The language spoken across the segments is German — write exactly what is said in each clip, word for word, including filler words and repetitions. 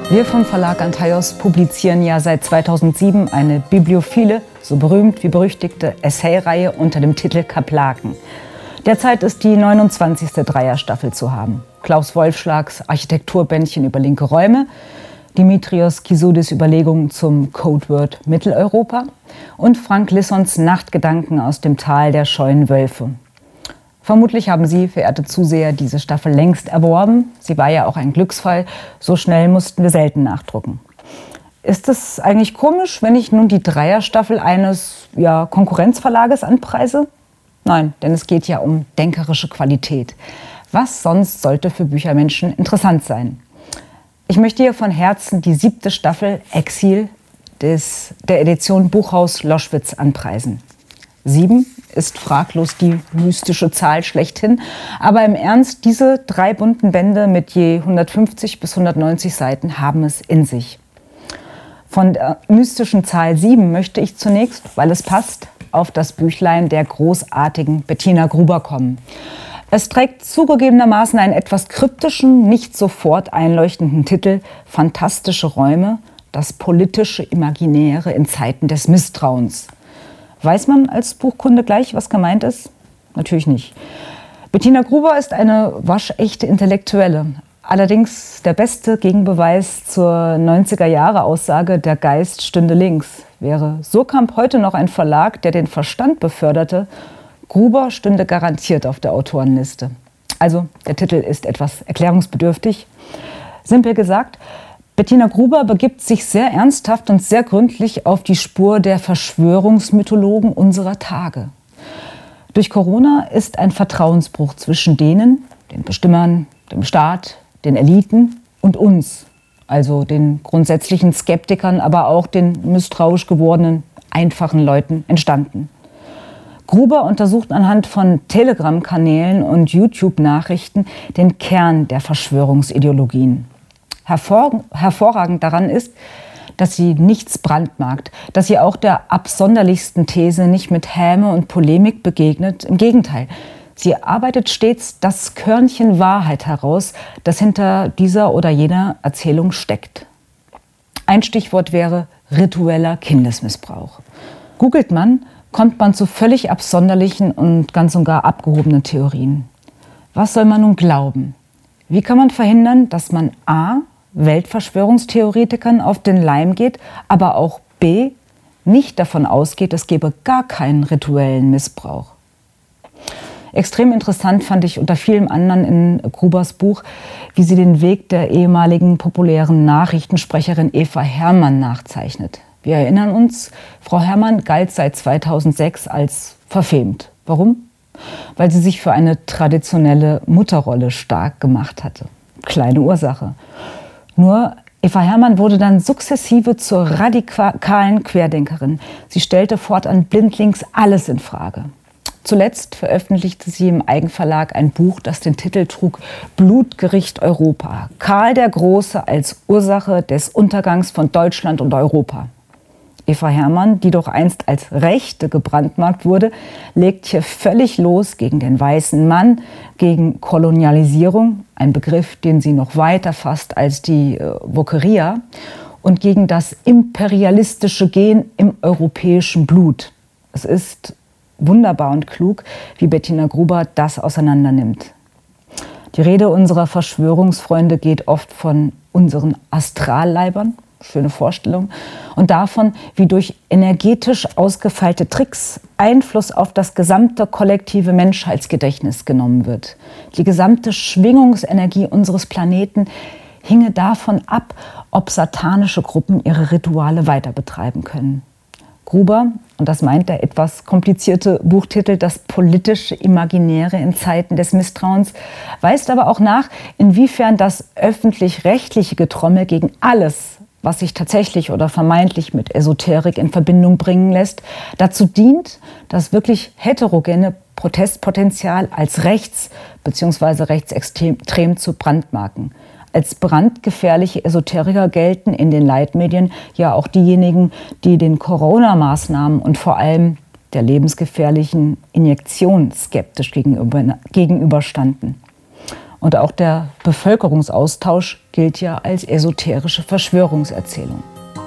Wir vom Verlag Antaios publizieren ja seit zweitausendsieben eine bibliophile, so berühmt wie berüchtigte Essay-Reihe unter dem Titel Kaplaken. Derzeit ist die neunundzwanzigste Dreierstaffel zu haben. Klaus Wolfschlags Architekturbändchen über linke Räume, Dimitrios Kisudis Überlegungen zum Codeword Mitteleuropa und Frank Lissons Nachtgedanken aus dem Tal der scheuen Wölfe. Vermutlich haben Sie, verehrte Zuseher, diese Staffel längst erworben. Sie war ja auch ein Glücksfall. So schnell mussten wir selten nachdrucken. Ist es eigentlich komisch, wenn ich nun die Dreierstaffel eines ja, Konkurrenzverlages anpreise? Nein, denn es geht ja um denkerische Qualität. Was sonst sollte für Büchermenschen interessant sein? Ich möchte hier von Herzen die siebte Staffel Exil des, der Edition Buchhaus Loschwitz anpreisen. Sieben ist fraglos die mystische Zahl schlechthin. Aber im Ernst, diese drei bunten Bände mit je hundertfünfzig bis hundertneunzig Seiten haben es in sich. Von der mystischen Zahl sieben möchte ich zunächst, weil es passt, auf das Büchlein der großartigen Bettina Gruber kommen. Es trägt zugegebenermaßen einen etwas kryptischen, nicht sofort einleuchtenden Titel »Fantastische Räume, das politische Imaginäre in Zeiten des Misstrauens«. Weiß man als Buchkunde gleich, was gemeint ist? Natürlich nicht. Bettina Gruber ist eine waschechte Intellektuelle. Allerdings der beste Gegenbeweis zur neunziger-Jahre-Aussage, der Geist stünde links. Wäre Surkamp heute noch ein Verlag, der den Verstand beförderte, Gruber stünde garantiert auf der Autorenliste. Also der Titel ist etwas erklärungsbedürftig. Simpel gesagt, Bettina Gruber begibt sich sehr ernsthaft und sehr gründlich auf die Spur der Verschwörungsmythologen unserer Tage. Durch Corona ist ein Vertrauensbruch zwischen denen, den Bestimmern, dem Staat, den Eliten und uns, also den grundsätzlichen Skeptikern, aber auch den misstrauisch gewordenen, einfachen Leuten, entstanden. Gruber untersucht anhand von Telegram-Kanälen und YouTube-Nachrichten den Kern der Verschwörungsideologien. Hervor, hervorragend daran ist, dass sie nichts brandmarkt, dass sie auch der absonderlichsten These nicht mit Häme und Polemik begegnet. Im Gegenteil, sie arbeitet stets das Körnchen Wahrheit heraus, das hinter dieser oder jener Erzählung steckt. Ein Stichwort wäre ritueller Kindesmissbrauch. Googelt man, kommt man zu völlig absonderlichen und ganz und gar abgehobenen Theorien. Was soll man nun glauben? Wie kann man verhindern, dass man a. Weltverschwörungstheoretikern auf den Leim geht, aber auch b. nicht davon ausgeht, es gebe gar keinen rituellen Missbrauch? Extrem interessant fand ich unter vielem anderen in Grubers Buch, wie sie den Weg der ehemaligen populären Nachrichtensprecherin Eva Herrmann nachzeichnet. Wir erinnern uns, Frau Herrmann galt seit zweitausendsechs als verfemt. Warum? Weil sie sich für eine traditionelle Mutterrolle stark gemacht hatte. Kleine Ursache. Nur Eva Herrmann wurde dann sukzessive zur radikalen Querdenkerin. Sie stellte fortan blindlings alles in Frage. Zuletzt veröffentlichte sie im Eigenverlag ein Buch, das den Titel trug »Blutgericht Europa. Karl der Große als Ursache des Untergangs von Deutschland und Europa«. Eva Herrmann, die doch einst als Rechte gebrandmarkt wurde, legt hier völlig los gegen den weißen Mann, gegen Kolonialisierung, ein Begriff, den sie noch weiter fasst als die äh, Wokeria, und gegen das imperialistische Gen im europäischen Blut. Es ist wunderbar und klug, wie Bettina Gruber das auseinandernimmt. Die Rede unserer Verschwörungsfreunde geht oft von unseren Astralleibern, schöne Vorstellung, und davon, wie durch energetisch ausgefeilte Tricks Einfluss auf das gesamte kollektive Menschheitsgedächtnis genommen wird. Die gesamte Schwingungsenergie unseres Planeten hinge davon ab, ob satanische Gruppen ihre Rituale weiter betreiben können. Gruber, und das meint der etwas komplizierte Buchtitel »Das politische Imaginäre in Zeiten des Misstrauens«, weist aber auch nach, inwiefern das öffentlich-rechtliche Getrommel gegen alles, was sich tatsächlich oder vermeintlich mit Esoterik in Verbindung bringen lässt, dazu dient, das wirklich heterogene Protestpotenzial als rechts bzw. rechtsextrem zu brandmarken. Als brandgefährliche Esoteriker gelten in den Leitmedien ja auch diejenigen, die den Corona-Maßnahmen und vor allem der lebensgefährlichen Injektion skeptisch gegenüber, gegenüberstanden. Und auch der Bevölkerungsaustausch gilt ja als esoterische Verschwörungserzählung.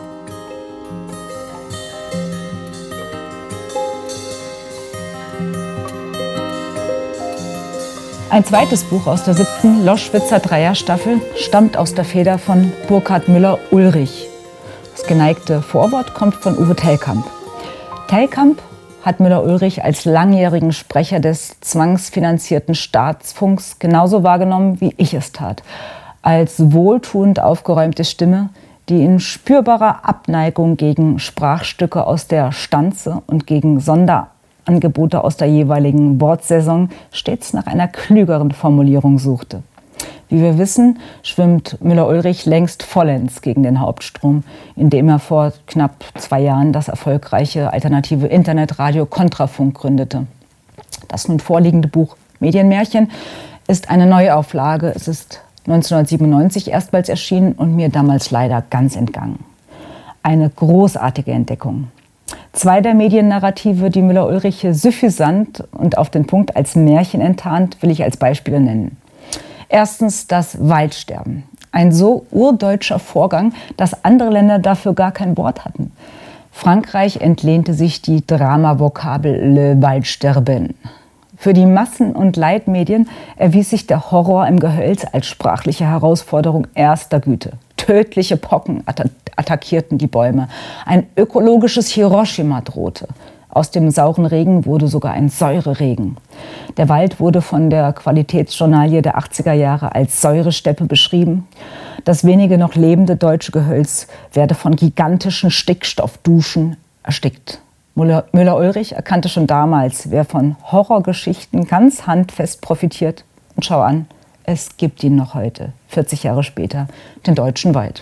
Ein zweites Buch aus der siebten Loschwitzer Dreierstaffel stammt aus der Feder von Burkhard Müller-Ulrich. Das geneigte Vorwort kommt von Uwe Tellkamp. Tellkamp hat Müller-Ulrich als langjährigen Sprecher des zwangsfinanzierten Staatsfunks genauso wahrgenommen, wie ich es tat. Als wohltuend aufgeräumte Stimme, die in spürbarer Abneigung gegen Sprachstücke aus der Stanze und gegen Sonderangebote aus der jeweiligen Wortsaison stets nach einer klügeren Formulierung suchte. Wie wir wissen, schwimmt Müller-Ulrich längst vollends gegen den Hauptstrom, indem er vor knapp zwei Jahren das erfolgreiche alternative Internetradio Kontrafunk gründete. Das nun vorliegende Buch Medienmärchen ist eine Neuauflage. Es ist neunzehnhundertsiebenundneunzig erstmals erschienen und mir damals leider ganz entgangen. Eine großartige Entdeckung. Zwei der Mediennarrative, die Müller-Ulrich suffisant und auf den Punkt als Märchen enttarnt, will ich als Beispiele nennen. Erstens das Waldsterben. Ein so urdeutscher Vorgang, dass andere Länder dafür gar kein Wort hatten. Frankreich entlehnte sich die Dramavokabel Le Waldsterben. Für die Massen- und Leitmedien erwies sich der Horror im Gehölz als sprachliche Herausforderung erster Güte. Tödliche Pocken atta- attackierten die Bäume. Ein ökologisches Hiroshima drohte. Aus dem sauren Regen wurde sogar ein Säureregen. Der Wald wurde von der Qualitätsjournalie der achtziger Jahre als Säuresteppe beschrieben. Das wenige noch lebende deutsche Gehölz werde von gigantischen Stickstoffduschen erstickt. Müller-Ulrich erkannte schon damals, wer von Horrorgeschichten ganz handfest profitiert. Und schau an, es gibt ihn noch heute, vierzig Jahre später, den deutschen Wald.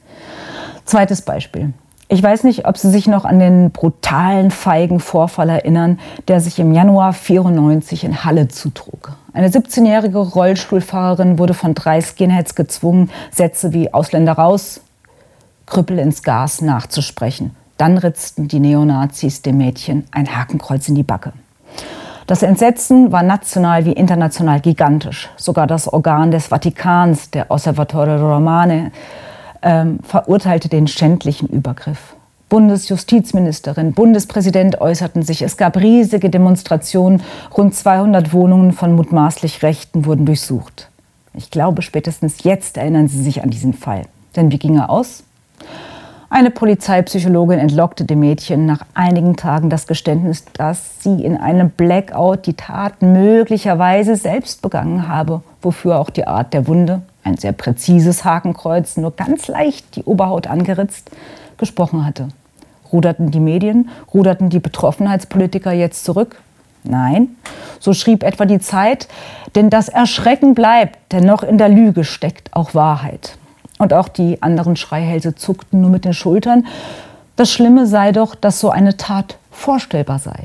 Zweites Beispiel. Ich weiß nicht, ob Sie sich noch an den brutalen, feigen Vorfall erinnern, der sich im Januar vierundneunzig in Halle zutrug. Eine siebzehnjährige Rollstuhlfahrerin wurde von drei Skinheads gezwungen, Sätze wie Ausländer raus, Krüppel ins Gas nachzusprechen. Dann ritzten die Neonazis dem Mädchen ein Hakenkreuz in die Backe. Das Entsetzen war national wie international gigantisch. Sogar das Organ des Vatikans, der Osservatore Romani, Ähm, verurteilte den schändlichen Übergriff. Bundesjustizministerin, Bundespräsident äußerten sich. Es gab riesige Demonstrationen. Rund zweihundert Wohnungen von mutmaßlich Rechten wurden durchsucht. Ich glaube, spätestens jetzt erinnern Sie sich an diesen Fall. Denn wie ging er aus? Eine Polizeipsychologin entlockte dem Mädchen nach einigen Tagen das Geständnis, dass sie in einem Blackout die Tat möglicherweise selbst begangen habe, wofür auch die Art der Wunde, ein sehr präzises Hakenkreuz, nur ganz leicht die Oberhaut angeritzt, gesprochen hatte. Ruderten die Medien, ruderten die Betroffenheitspolitiker jetzt zurück? Nein, so schrieb etwa die Zeit, denn das Erschrecken bleibt, denn noch in der Lüge steckt auch Wahrheit. Und auch die anderen Schreihälse zuckten nur mit den Schultern. Das Schlimme sei doch, dass so eine Tat vorstellbar sei.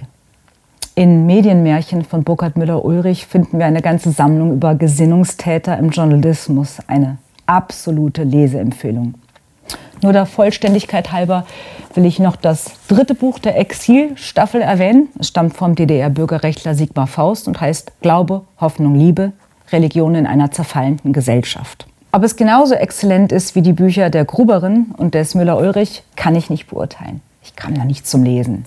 In Medienmärchen von Burkhard Müller-Ulrich finden wir eine ganze Sammlung über Gesinnungstäter im Journalismus. Eine absolute Leseempfehlung. Nur der Vollständigkeit halber will ich noch das dritte Buch der Exil-Staffel erwähnen. Es stammt vom D D R-Bürgerrechtler Sigmar Faust und heißt Glaube, Hoffnung, Liebe, Religion in einer zerfallenden Gesellschaft. Ob es genauso exzellent ist wie die Bücher der Gruberin und des Müller-Ulrich, kann ich nicht beurteilen. Ich kam da nicht zum Lesen.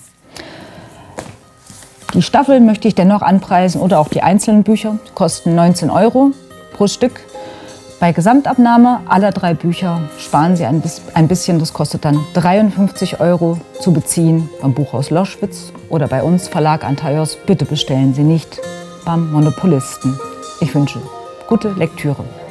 Die Staffel möchte ich dennoch anpreisen oder auch die einzelnen Bücher. Kosten neunzehn Euro pro Stück. Bei Gesamtabnahme aller drei Bücher sparen Sie ein bisschen. Das kostet dann dreiundfünfzig Euro zu beziehen beim Buchhaus Loschwitz oder bei uns Verlag Antaios. Bitte bestellen Sie nicht beim Monopolisten. Ich wünsche gute Lektüre.